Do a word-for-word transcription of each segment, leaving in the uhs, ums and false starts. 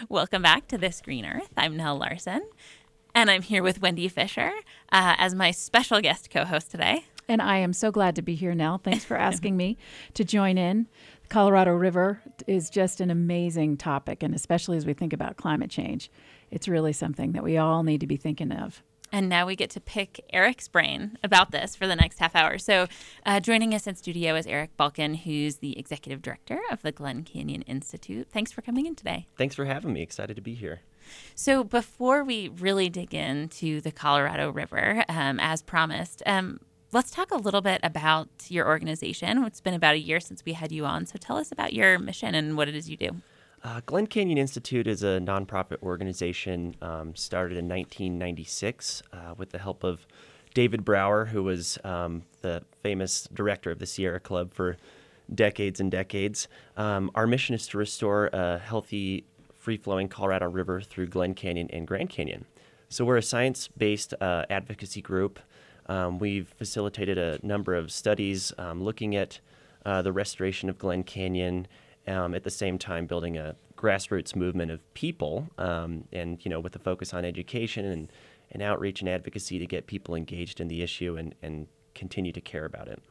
Welcome back to This Green Earth. I'm Nell Larson, and I'm here with Wendy Fisher uh, as my special guest co-host today. And I am so glad to be here, Nell. Thanks for asking me to join in. The Colorado River is just an amazing topic, and especially as we think about climate change, it's really something that we all need to be thinking of. And now we get to pick Eric's brain about this for the next half hour. So uh, joining us in studio is Eric Balkin, who's the executive director of the Glen Canyon Institute. Thanks for coming in today. Thanks for having me. Excited to be here. So before we really dig into the Colorado River, um, as promised, um, let's talk a little bit about your organization. It's been about a year since we had you on. So tell us about your mission and what it is you do. Uh, Glen Canyon Institute is a nonprofit organization um, started in nineteen ninety-six uh, with the help of David Brower, who was um, the famous director of the Sierra Club for decades and decades. Um, our mission is to restore a healthy, free-flowing Colorado River through Glen Canyon and Grand Canyon. So we're a science-based uh, advocacy group. Um, we've facilitated a number of studies um, looking at uh, the restoration of Glen Canyon, Um, at the same time building a grassroots movement of people um, and, you know, with a focus on education and, and outreach and advocacy to get people engaged in the issue and, and continue to care about it.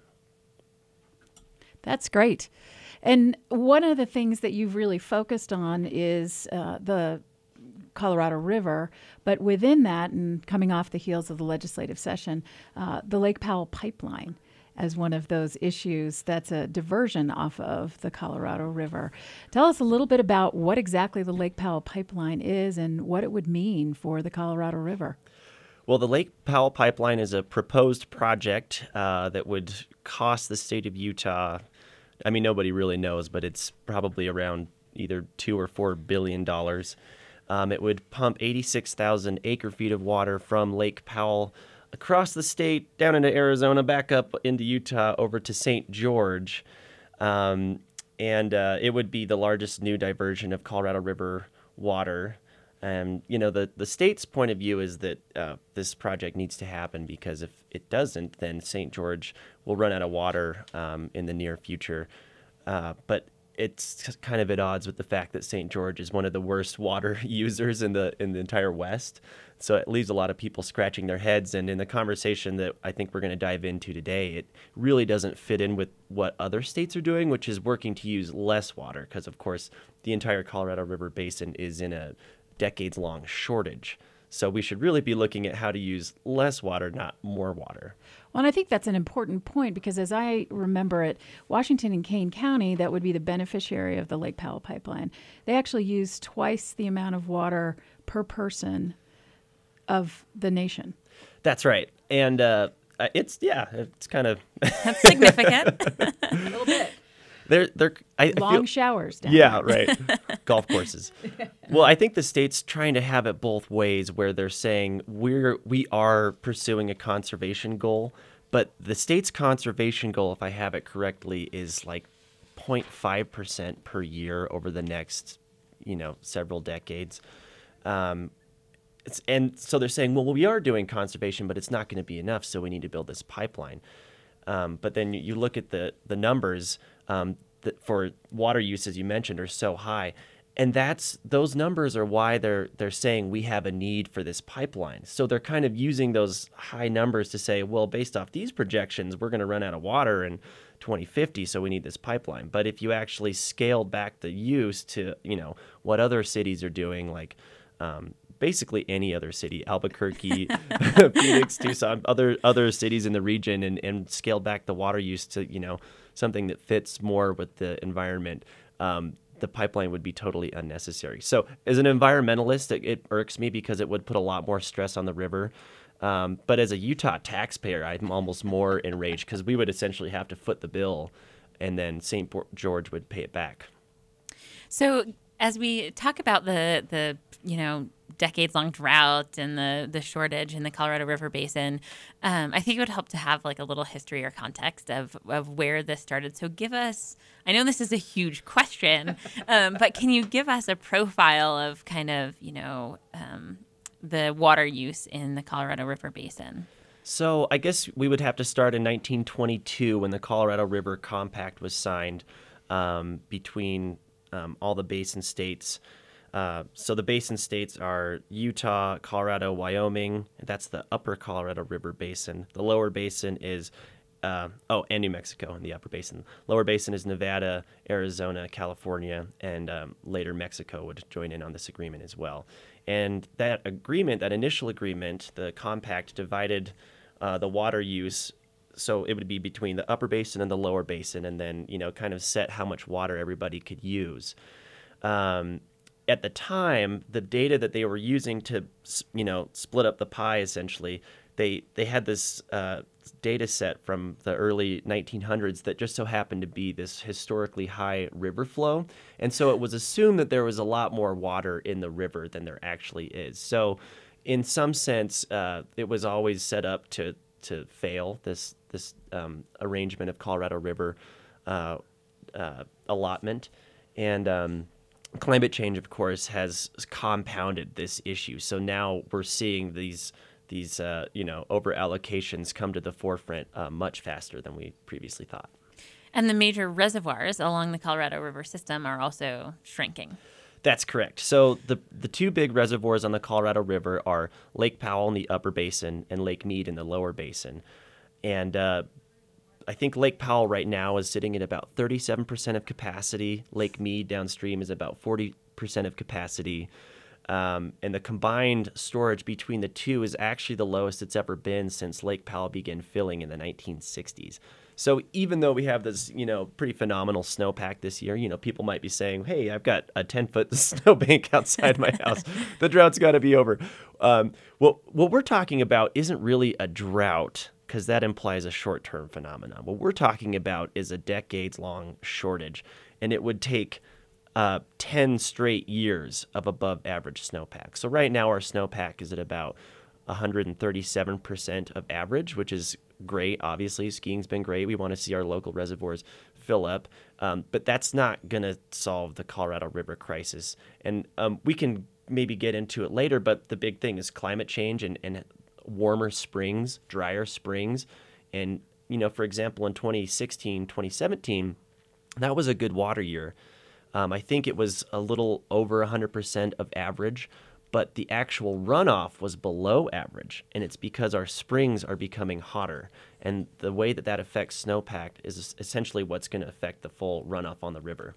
That's great. And one of the things that you've really focused on is uh, the Colorado River, but within that, and coming off the heels of the legislative session, uh, the Lake Powell pipeline as one of those issues that's a diversion off of the Colorado River. Tell us a little bit about what exactly the Lake Powell pipeline is and what it would mean for the Colorado River. Well, the Lake Powell pipeline is a proposed project uh, that would cost the state of Utah, I mean, nobody really knows, but it's probably around either two or four billion dollars. Um, it would pump eighty-six thousand acre feet of water from Lake Powell across the state, down into Arizona, back up into Utah, over to Saint George. Um, and uh, it would be the largest new diversion of Colorado River water. And, you know, the, the state's point of view is that uh, this project needs to happen because if it doesn't, then Saint George will run out of water um, in the near future. Uh, but it's kind of at odds with the fact that Saint George is one of the worst water users in the in the entire West. So it leaves a lot of people scratching their heads. And in the conversation that I think we're going to dive into today, it really doesn't fit in with what other states are doing, which is working to use less water. Because, of course, the entire Colorado River Basin is in a decades-long shortage. So we should really be looking at how to use less water, not more water. Well, and I think that's an important point because as I remember it, Washington and Kane County, that would be the beneficiary of the Lake Powell pipeline, they actually use twice the amount of water per person of the nation. That's right. And uh, it's, yeah, it's kind of... That's significant. A little bit. They're, they're, I, Long I feel, showers down yeah, there. right. Golf courses. Well, I think the state's trying to have it both ways where they're saying we're, we are pursuing a conservation goal, but the state's conservation goal, if I have it correctly, is like zero point five percent per year over the next, you know, several decades. Um, it's, and so they're saying, well, we are doing conservation, but it's not going to be enough, so we need to build this pipeline. Um, but then you, you look at the, the numbers um, that for water use, as you mentioned, are so high. And that's those numbers are why they're they're saying we have a need for this pipeline. So they're kind of using those high numbers to say, well, based off these projections, we're going to run out of water in twenty fifty, so we need this pipeline. But if you actually scaled back the use to, you know, what other cities are doing, like um, basically any other city, Albuquerque, Phoenix, Tucson, other other cities in the region, and, and scaled back the water use to, you know, something that fits more with the environment, um, the pipeline would be totally unnecessary. So as an environmentalist, it, it irks me because it would put a lot more stress on the river. Um, but as a Utah taxpayer, I'm almost more enraged because we would essentially have to foot the bill and then Saint George would pay it back. So as we talk about the, the you know, decades-long drought and the, the shortage in the Colorado River Basin, um, I think it would help to have like a little history or context of, of where this started. So give us, I know this is a huge question, um, but can you give us a profile of kind of, you know, um, the water use in the Colorado River Basin? So I guess we would have to start in nineteen twenty-two when the Colorado River Compact was signed um, between um, all the basin states. Uh, so the basin states are Utah, Colorado, Wyoming. That's the upper Colorado River basin. The lower basin is, uh, oh, and New Mexico in the upper basin. Lower basin is Nevada, Arizona, California, and um, later Mexico would join in on this agreement as well. And that agreement, that initial agreement, the compact divided uh, the water use. So it would be between the upper basin and the lower basin, and then, you know, kind of set how much water everybody could use. Um, At the time, the data that they were using to, you know, split up the pie, essentially, they they had this uh, data set from the early nineteen hundreds that just so happened to be this historically high river flow. And so it was assumed that there was a lot more water in the river than there actually is. So in some sense, uh, it was always set up to to fail, this, this um, arrangement of Colorado River uh, uh, allotment. And um climate change, of course, has compounded this issue. So now we're seeing these these uh, you know over allocations come to the forefront uh, much faster than we previously thought. And the major reservoirs along the Colorado River system are also shrinking. That's correct. So the the two big reservoirs on the Colorado River are Lake Powell in the upper basin and Lake Mead in the lower basin. And uh, I think Lake Powell right now is sitting at about thirty-seven percent of capacity. Lake Mead downstream is about forty percent of capacity. Um, and the combined storage between the two is actually the lowest it's ever been since Lake Powell began filling in the nineteen sixties. So even though we have this, you know, pretty phenomenal snowpack this year, you know, people might be saying, hey, I've got a ten-foot snowbank outside my house. The drought's got to be over. Um, well, what we're talking about isn't really a drought, because that implies a short-term phenomenon. What we're talking about is a decades-long shortage, and it would take uh, ten straight years of above-average snowpack. So right now our snowpack is at about one hundred thirty-seven percent of average, which is great. Obviously, skiing's been great. We want to see our local reservoirs fill up, um, but that's not going to solve the Colorado River crisis. And um, we can maybe get into it later, but the big thing is climate change and, and warmer springs, drier springs. And, you know, for example, in twenty sixteen, twenty seventeen, that was a good water year. Um, I think it was a little over one hundred percent of average, but the actual runoff was below average. And it's because our springs are becoming hotter. And the way that that affects snowpack is essentially what's going to affect the full runoff on the river.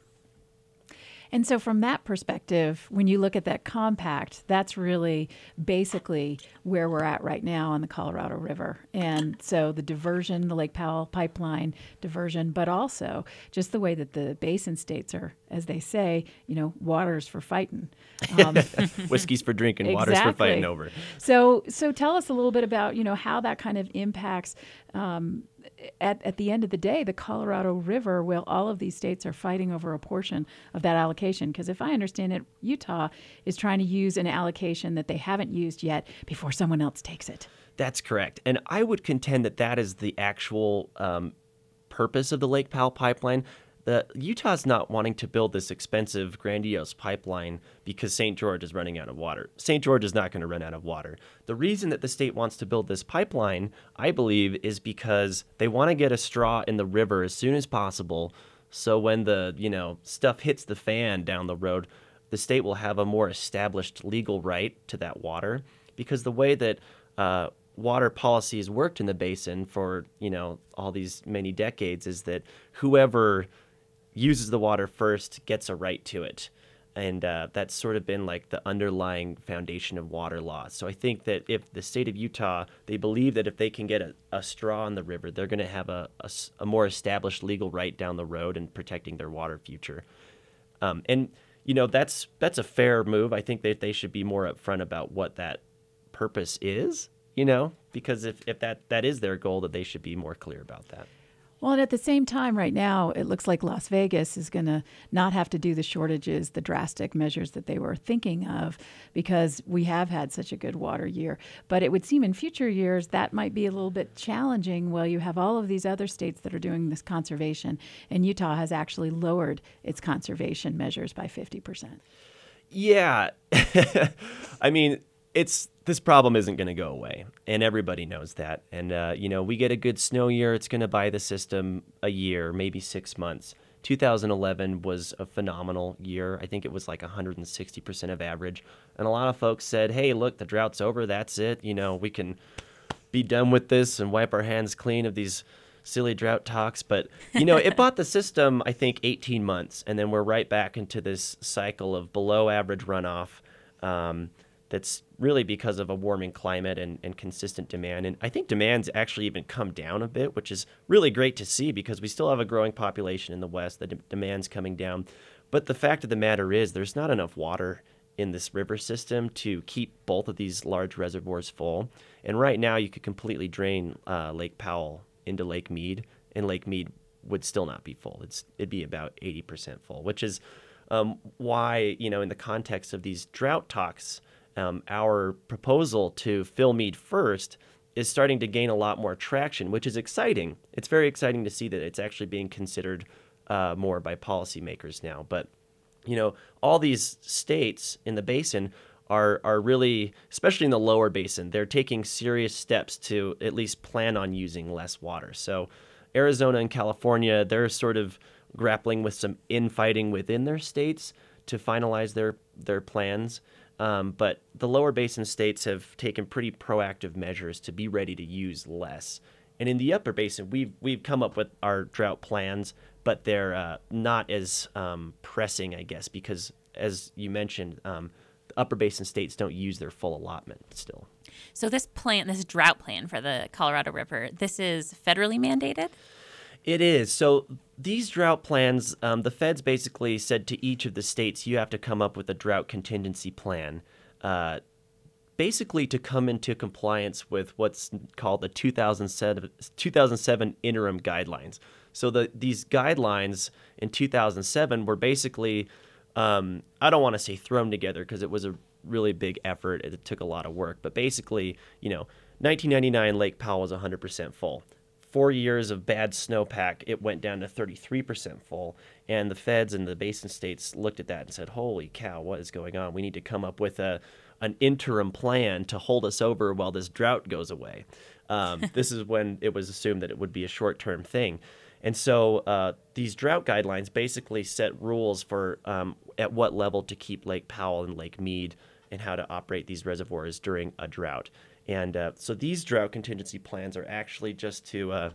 And so from that perspective, when you look at that compact, that's really basically where we're at right now on the Colorado River. And so the diversion, the Lake Powell pipeline diversion, but also just the way that the basin states are, as they say, you know, water's for fighting. Um, Whiskey's for drinking, water's for exactly. fighting over. So, so tell us a little bit about, you know, how that kind of impacts um, At, at the end of the day, the Colorado River, well, all of these states are fighting over a portion of that allocation. Because if I understand it, Utah is trying to use an allocation that they haven't used yet before someone else takes it. That's correct. And I would contend that that is the actual um, purpose of the Lake Powell pipeline. The Utah's not wanting to build this expensive, grandiose pipeline because Saint George is running out of water. Saint George is not going to run out of water. The reason that the state wants to build this pipeline, I believe, is because they want to get a straw in the river as soon as possible. So when the, you know, stuff hits the fan down the road, the state will have a more established legal right to that water. Because the way that uh, water policy has worked in the basin for, you know, all these many decades is that whoever uses the water first gets a right to it. And uh, that's sort of been like the underlying foundation of water law. So I think that if the state of Utah, they believe that if they can get a, a straw in the river, they're going to have a, a, a more established legal right down the road in protecting their water future. Um, and, you know, that's that's a fair move. I think that they should be more upfront about what that purpose is, you know, because if, if that, that is their goal, that they should be more clear about that. Well, and at the same time, right now, it looks like Las Vegas is going to not have to do the shortages, the drastic measures that they were thinking of, because we have had such a good water year. But it would seem in future years that might be a little bit challenging. Well, you have all of these other states that are doing this conservation, and Utah has actually lowered its conservation measures by fifty percent. Yeah. I mean, it's this problem isn't going to go away, and everybody knows that. And, uh, you know, we get a good snow year, it's going to buy the system a year, maybe six months. two thousand eleven was a phenomenal year. I think it was like one hundred sixty percent of average. And a lot of folks said, hey, look, the drought's over. That's it. You know, we can be done with this and wipe our hands clean of these silly drought talks. But, you know, it bought the system, I think, eighteen months. And then we're right back into this cycle of below average runoff. Um, that's really because of a warming climate and, and consistent demand. And I think demand's actually even come down a bit, which is really great to see because we still have a growing population in the West. The de- demand's coming down. But the fact of the matter is there's not enough water in this river system to keep both of these large reservoirs full. And right now you could completely drain uh, Lake Powell into Lake Mead, and Lake Mead would still not be full. It's, it'd be about eighty percent full, which is um, why, you know, in the context of these drought talks, Um, our proposal to fill Mead first is starting to gain a lot more traction, which is exciting. It's very exciting to see that it's actually being considered uh, more by policymakers now. But, you know, all these states in the basin are are really, especially in the lower basin, they're taking serious steps to at least plan on using less water. So Arizona and California, they're sort of grappling with some infighting within their states to finalize their, their plans. Um, but the lower basin states have taken pretty proactive measures to be ready to use less. And in the upper basin, we've we've come up with our drought plans, but they're uh, not as um, pressing, I guess, because as you mentioned, um, the upper basin states don't use their full allotment still. So this plan, this drought plan for the Colorado River, this is federally mandated? It is. So these drought plans, um, the feds basically said to each of the states, you have to come up with a drought contingency plan, uh, basically to come into compliance with what's called the two thousand seven, two thousand seven interim guidelines. So the these guidelines in two thousand seven were basically, um, I don't want to say thrown together because it was a really big effort. It took a lot of work. But basically, you know, nineteen ninety-nine Lake Powell was one hundred percent full. Four years of bad snowpack, it went down to thirty-three percent full. And the feds and the basin states looked at that and said, holy cow, what is going on? We need to come up with a an interim plan to hold us over while this drought goes away. Um, this is when it was assumed that it would be a short-term thing. And so uh, these drought guidelines basically set rules for um, at what level to keep Lake Powell and Lake Mead and how to operate these reservoirs during a drought. And uh, so these drought contingency plans are actually just to uh,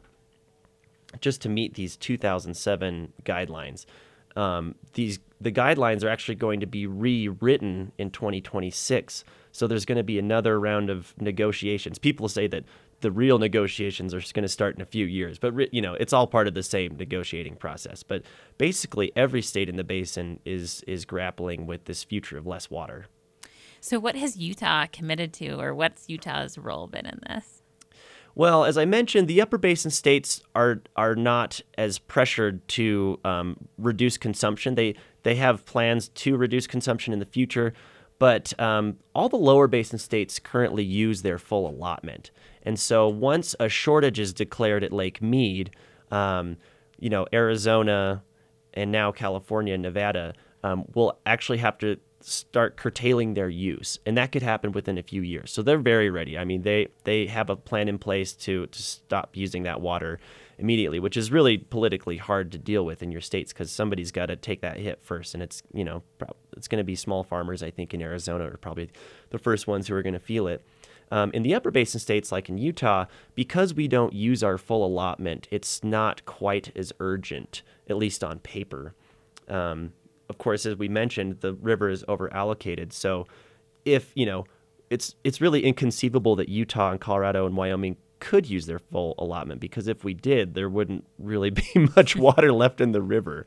just to meet these two thousand seven guidelines. Um, these the guidelines are actually going to be rewritten in twenty twenty-six. So there's going to be another round of negotiations. People say that the real negotiations are going to start in a few years, but re- you know it's all part of the same negotiating process. But basically, every state in the basin is is grappling with this future of less water. So what has Utah committed to, or what's Utah's role been in this? Well, as I mentioned, the upper basin states are are not as pressured to um, reduce consumption. They they have plans to reduce consumption in the future, but um, all the lower basin states currently use their full allotment. And so once a shortage is declared at Lake Mead, um, you know, Arizona and now California and Nevada um, will actually have to start curtailing their use, and that could happen within a few years. So they're very ready. I mean, they they have a plan in place to to stop using that water immediately, which is really politically hard to deal with in your states because somebody's got to take that hit first, and it's you know it's going to be small farmers. I think in Arizona are probably the first ones who are going to feel it. Um, in the upper basin states, like in Utah, because we don't use our full allotment, it's not quite as urgent, at least on paper. Um, Of course, as we mentioned, the river is over allocated. So if, you know, it's it's really inconceivable that Utah and Colorado and Wyoming could use their full allotment, because if we did, there wouldn't really be much water left in the river.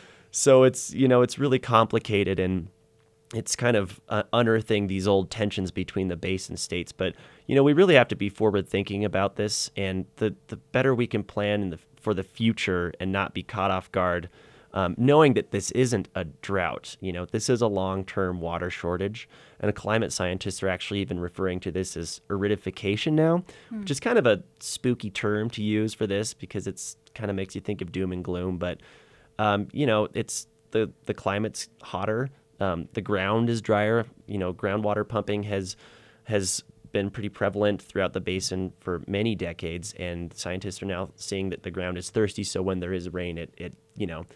So it's, you know, it's really complicated, and it's kind of uh, unearthing these old tensions between the basin states. But, you know, we really have to be forward thinking about this, and the, the better we can plan in the, for the future and not be caught off guard, Um, knowing that this isn't a drought. You know, this is a long-term water shortage, and climate scientists are actually even referring to this as aridification now, hmm. which is kind of a spooky term to use for this because it's kind of makes you think of doom and gloom. But, um, you know, it's the, the climate's hotter. Um, the ground is drier. You know, groundwater pumping has has been pretty prevalent throughout the basin for many decades, and scientists are now seeing that the ground is thirsty. So when there is rain, it, it you know,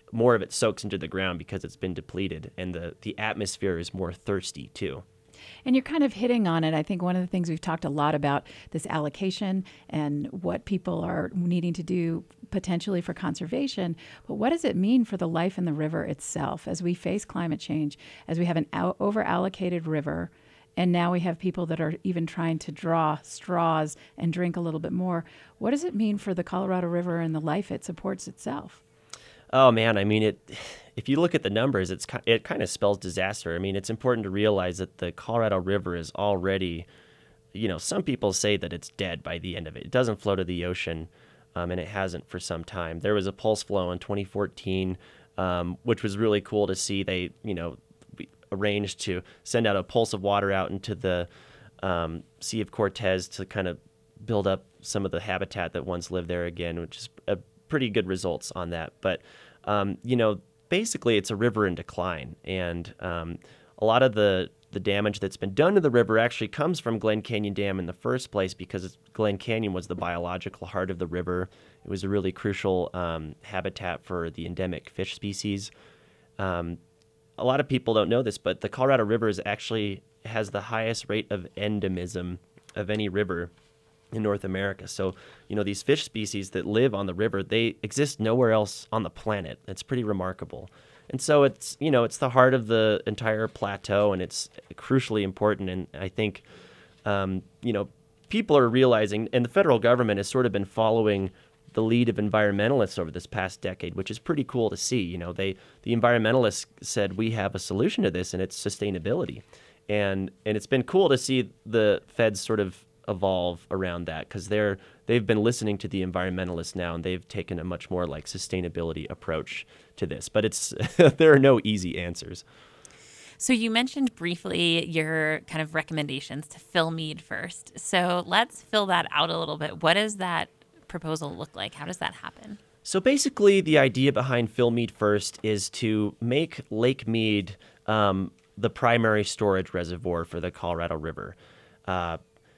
more of it soaks into the ground because it's been depleted, and the, the atmosphere is more thirsty too. And you're kind of hitting on it. I think one of the things we've talked a lot about this allocation and what people are needing to do potentially for conservation. But what does it mean for the life in the river itself as we face climate change, as we have an out- over-allocated river, and now we have people that are even trying to draw straws and drink a little bit more? What does it mean for the Colorado River and the life it supports itself? Oh man, I mean, it. If you look at the numbers, it's it kind of spells disaster. I mean, it's important to realize that the Colorado River is already, you know, some people say that it's dead by the end of it. It doesn't flow to the ocean, um, and it hasn't for some time. There was a pulse flow in twenty fourteen, um, which was really cool to see. They, you know, arranged to send out a pulse of water out into the um, Sea of Cortez to kind of build up some of the habitat that once lived there again, which is a pretty good results on that. But, um, you know, basically it's a river in decline. And um, a lot of the, the damage that's been done to the river actually comes from Glen Canyon Dam in the first place, because Glen Canyon was the biological heart of the river. It was a really crucial um, habitat for the endemic fish species. Um, a lot of people don't know this, but the Colorado River is actually has the highest rate of endemism of any river in North America. So, you know, these fish species that live on the river, they exist nowhere else on the planet. It's pretty remarkable. And so it's, you know, it's the heart of the entire plateau, and it's crucially important. And I think, um, you know, people are realizing, and the federal government has sort of been following the lead of environmentalists over this past decade, which is pretty cool to see. You know, they, the environmentalists said, we have a solution to this, and it's sustainability. And, and it's been cool to see the feds sort of evolve around that, because they're they've been listening to the environmentalists now, and they've taken a much more like sustainability approach to this. But it's there are no easy answers. So you mentioned briefly your kind of recommendations to fill Mead first. So let's fill that out a little bit. What does that proposal look like? How does that happen? So basically, the idea behind Fill Mead First is to make Lake Mead um, the primary storage reservoir for the Colorado River. Uh,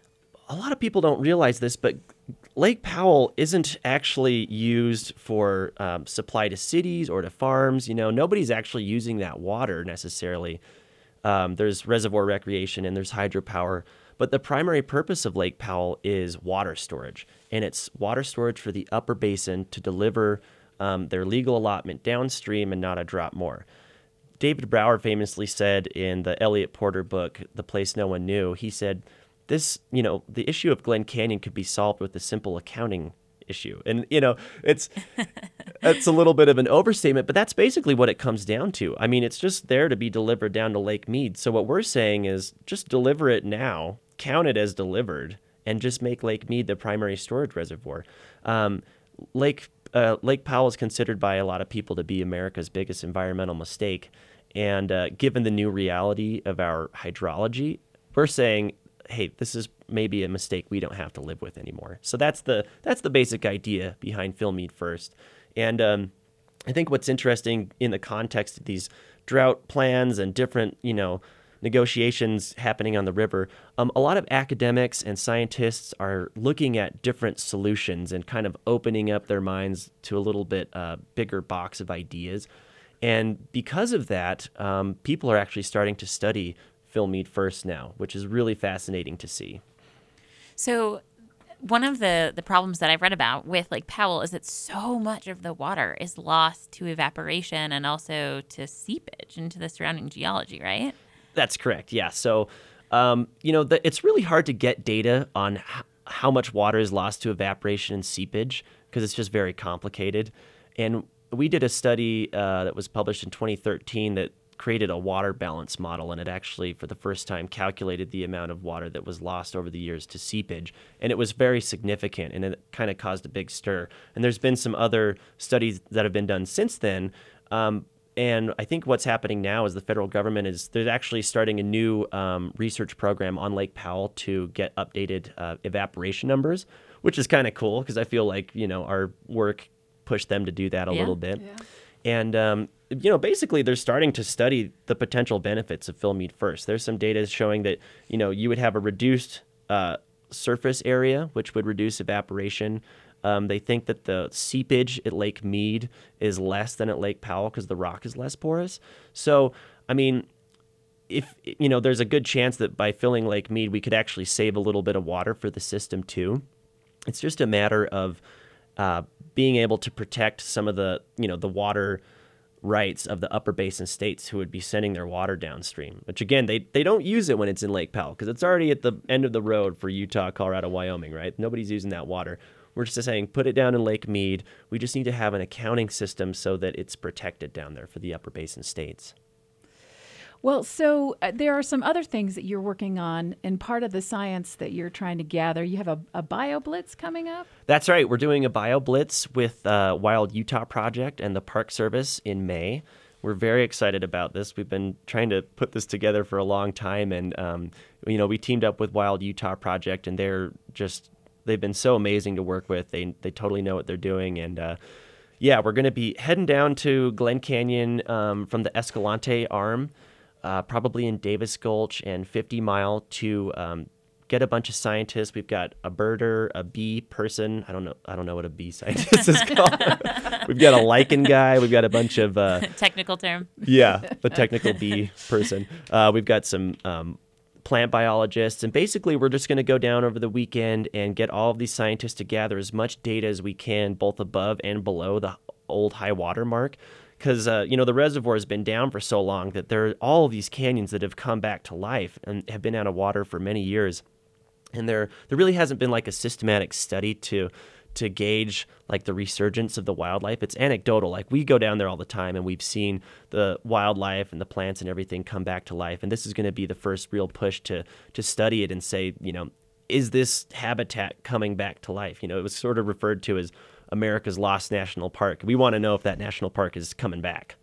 A lot of people don't realize this, but Lake Powell isn't actually used for um, supply to cities or to farms. You know, nobody's actually using that water necessarily. Um, there's reservoir recreation and there's hydropower, but the primary purpose of Lake Powell is water storage, and it's water storage for the upper basin to deliver um, their legal allotment downstream and not a drop more. David Brower famously said in the Elliott Porter book, The Place No One Knew, he said, This, you know, the issue of Glen Canyon could be solved with a simple accounting issue. And, you know, it's it's a little bit of an overstatement, but that's basically what it comes down to. I mean, it's just there to be delivered down to Lake Mead. So what we're saying is just deliver it now, count it as delivered, and just make Lake Mead the primary storage reservoir. Um, Lake uh, Lake Powell is considered by a lot of people to be America's biggest environmental mistake. And uh, given the new reality of our hydrology, we're saying, hey, this is maybe a mistake we don't have to live with anymore. So that's the that's the basic idea behind Fill Mead First. And um, I think what's interesting in the context of these drought plans and different, you know, negotiations happening on the river, um, a lot of academics and scientists are looking at different solutions and kind of opening up their minds to a little bit uh, bigger box of ideas. And because of that, um, people are actually starting to study Fill Mead First now, which is really fascinating to see. So one of the, the problems that I've read about with Lake Powell is that so much of the water is lost to evaporation and also to seepage into the surrounding geology, right? That's correct, yeah. So, um, you know, the, it's really hard to get data on h- how much water is lost to evaporation and seepage because it's just very complicated. And we did a study uh, that was published in twenty thirteen that created a water balance model, and it actually, for the first time, calculated the amount of water that was lost over the years to seepage. And it was very significant, and it kind of caused a big stir. And there's been some other studies that have been done since then. Um, and I think what's happening now is the federal government is they're actually starting a new um, research program on Lake Powell to get updated uh, evaporation numbers, which is kind of cool because I feel like, you know, our work pushed them to do that a yeah. little bit. Yeah. And, um, you know, basically they're starting to study the potential benefits of Fill Mead First. There's some data showing that, you know, you would have a reduced uh, surface area, which would reduce evaporation. Um, they think that the seepage at Lake Mead is less than at Lake Powell because the rock is less porous. So, I mean, if, you know, there's a good chance that by filling Lake Mead, we could actually save a little bit of water for the system too. It's just a matter of uh, being able to protect some of the, you know, the water rights of the upper basin states who would be sending their water downstream, which again, they, they don't use it when it's in Lake Powell because it's already at the end of the road for Utah, Colorado, Wyoming, right? Nobody's using that water. We're just saying, put it down in Lake Mead. We just need to have an accounting system so that it's protected down there for the upper basin states. Well, so uh, there are some other things that you're working on, and part of the science that you're trying to gather. You have a, a BioBlitz coming up? That's right. We're doing a BioBlitz with uh, Wild Utah Project and the Park Service in May. We're very excited about this. We've been trying to put this together for a long time, and um, you know, we teamed up with Wild Utah Project, and they're just they've been so amazing to work with. They they totally know what they're doing, and uh, yeah, we're going to be heading down to Glen Canyon um, from the Escalante Arm. Uh, probably in Davis Gulch and fifty mile to um, get a bunch of scientists. We've got a birder, a bee person. I don't know. I don't know what a bee scientist is called. We've got a lichen guy. We've got a bunch of uh, technical term. Yeah, a technical bee person. Uh, we've got some um, plant biologists, and basically we're just going to go down over the weekend and get all of these scientists to gather as much data as we can, both above and below the old high water mark. Because, uh, you know, the reservoir has been down for so long that there are all of these canyons that have come back to life and have been out of water for many years. And there there really hasn't been like a systematic study to to gauge like the resurgence of the wildlife. It's anecdotal. Like we go down there all the time and we've seen the wildlife and the plants and everything come back to life. And this is going to be the first real push to to study it and say, you know, is this habitat coming back to life? You know, it was sort of referred to as America's Lost National Park. We want to know if that national park is coming back.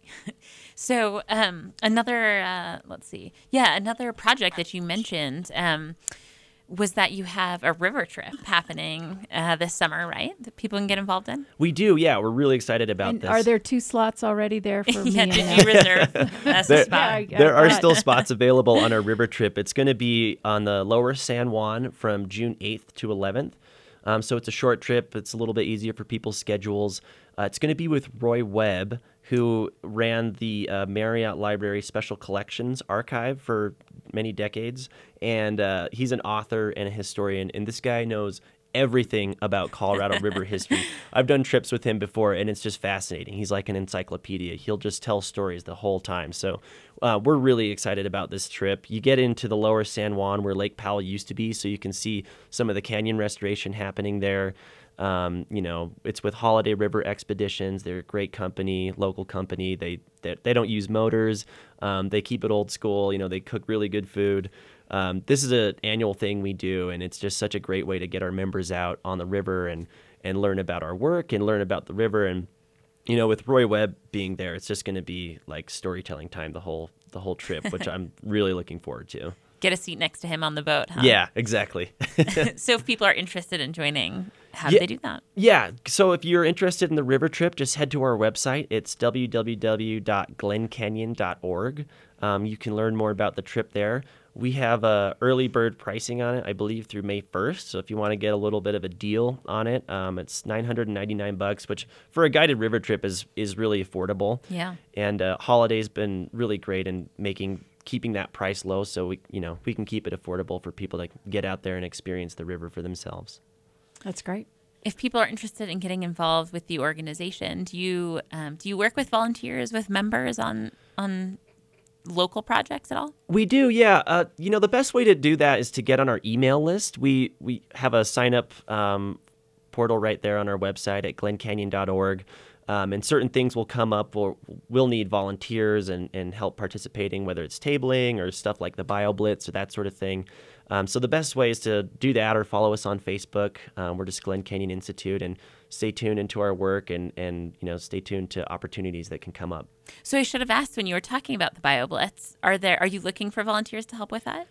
So um, another, uh, let's see. Yeah, another project that you mentioned um, was that you have a river trip happening uh, this summer, right? That people can get involved in? We do, yeah. We're really excited about And this. are there two slots already there for me? Yeah, and, did uh, you reserve us a There- spot? Yeah, There are God. still spots available on our river trip. It's going to be on the lower San Juan from June eighth to eleventh. Um, so it's a short trip. It's a little bit easier for people's schedules. Uh, it's going to be with Roy Webb, who ran the uh, Marriott Library Special Collections Archive for many decades. And uh, he's an author and a historian. And this guy knows everything about Colorado River history. I've done trips with him before, and it's just fascinating. He's like an encyclopedia. He'll just tell stories the whole time. So uh, we're really excited about this trip. You get into the lower San Juan where Lake Powell used to be, so you can see some of the canyon restoration happening there. Um, you know, it's with Holiday River Expeditions. They're a great company, local company. They they, they don't use motors. Um, they keep it old school. You know, they cook really good food. Um, this is an annual thing we do, and it's just such a great way to get our members out on the river and, and learn about our work and learn about the river. And, you know, with Roy Webb being there, it's just going to be like storytelling time the whole the whole trip, which I'm really looking forward to. Get a seat next to him on the boat, huh? Yeah, exactly. So if people are interested in joining, how do Yeah. they do that? Yeah. So if you're interested in the river trip, just head to our website. It's w w w dot glen canyon dot org. Um, you can learn more about the trip there. We have uh, early bird pricing on it, I believe, through May first. So if you want to get a little bit of a deal on it, um, it's nine hundred ninety-nine bucks, which for a guided river trip is is really affordable. Yeah. And uh, Holiday's been really great in making keeping that price low, so we you know we can keep it affordable for people to get out there and experience the river for themselves. That's great. If people are interested in getting involved with the organization, do you um, do you work with volunteers, with members on on local projects at all? We do, yeah. Uh, you know, the best way to do that is to get on our email list. We we have a sign up um, portal right there on our website at glen canyon dot org. Um, and certain things will come up. We'll, we'll need volunteers and, and help participating, whether it's tabling or stuff like the BioBlitz or that sort of thing. Um, so the best way is to do that or follow us on Facebook. Um, we're just Glen Canyon Institute, and stay tuned into our work and, and you know stay tuned to opportunities that can come up. So I should have asked when you were talking about the BioBlitz. Are there are you looking for volunteers to help with that?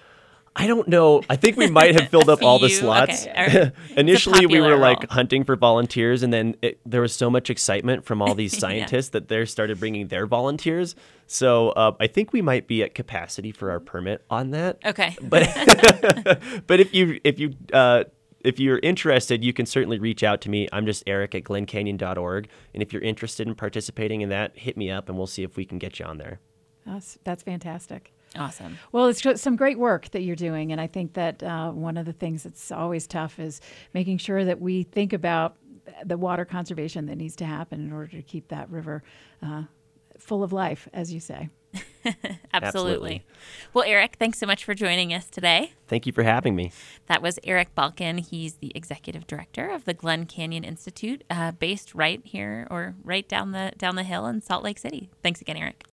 I don't know. I think we might have filled up all the Few, slots. okay, all right. Initially, we were popular like role. hunting for volunteers, and then it, there was so much excitement from all these Yeah. scientists that they started bringing their volunteers. So uh, I think we might be at capacity for our permit on that. Okay. But but if you if you uh, if you're interested, you can certainly reach out to me. I'm just Eric at glen canyon dot org. And if you're interested in participating in that, hit me up and we'll see if we can get you on there. That's, that's fantastic. Awesome. Well, it's just some great work that you're doing. And I think that uh, one of the things that's always tough is making sure that we think about the water conservation that needs to happen in order to keep that river uh, full of life, as you say. Absolutely. Absolutely. Well, Eric, thanks so much for joining us today. Thank you for having me. That was Eric Balkin. He's the executive director of the Glen Canyon Institute, uh, based right here or right down the down the hill in Salt Lake City. Thanks again, Eric.